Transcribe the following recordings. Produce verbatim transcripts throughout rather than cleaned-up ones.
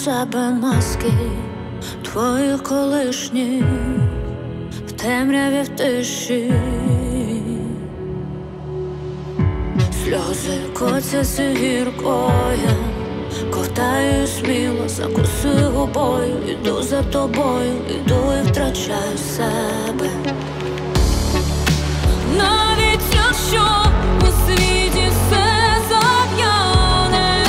себе маски твоїх колишніх в темряві, в тиші. Сльози котяться гіркою, ковтаю сміло, закусую губою. Іду за тобою, іду і втрачаю себе. Навіть якщо у світі все зав'яне,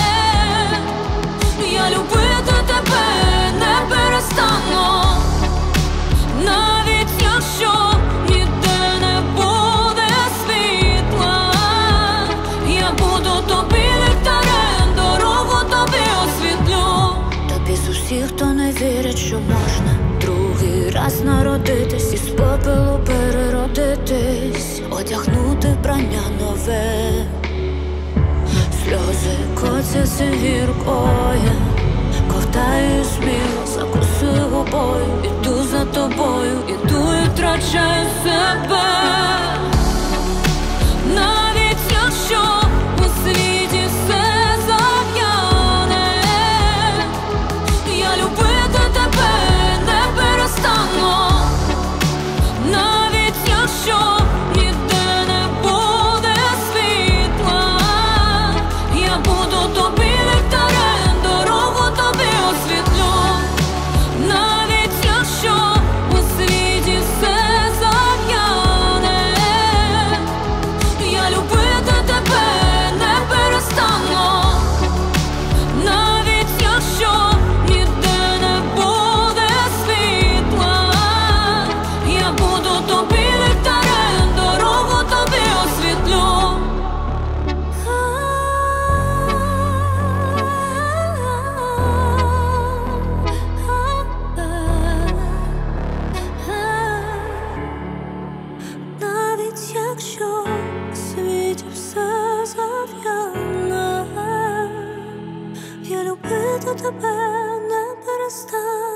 я любити тебе не перестану. Навіть якщо ніде не буде світла, я буду тобі ліхтарем, дорогу тобі освітлю. Тобі з усіх, хто не вірить, що можна другий раз народитись, із попелу переродитись, одягнути вбрання нове. Сльози котяться гіркою, ковтаю сміло, закусую губою. Іду за тобою, іду і втрачаю себе. Навіть якщо у світі все зав'яне, я любити тебе не перестану. Навіть якщо ніде не буде світла, я буду тобі ліхтарем, дорогу тобі освітлю. Навіть якщо у світі все зав'яне, я любити тебе не перестану. Навіть якщо ніде не буде світла, я буду тобі ліхтарем, дорогу тобі освітлю. Навіть якщо у світі все зав'яне, я любити тебе не перестану.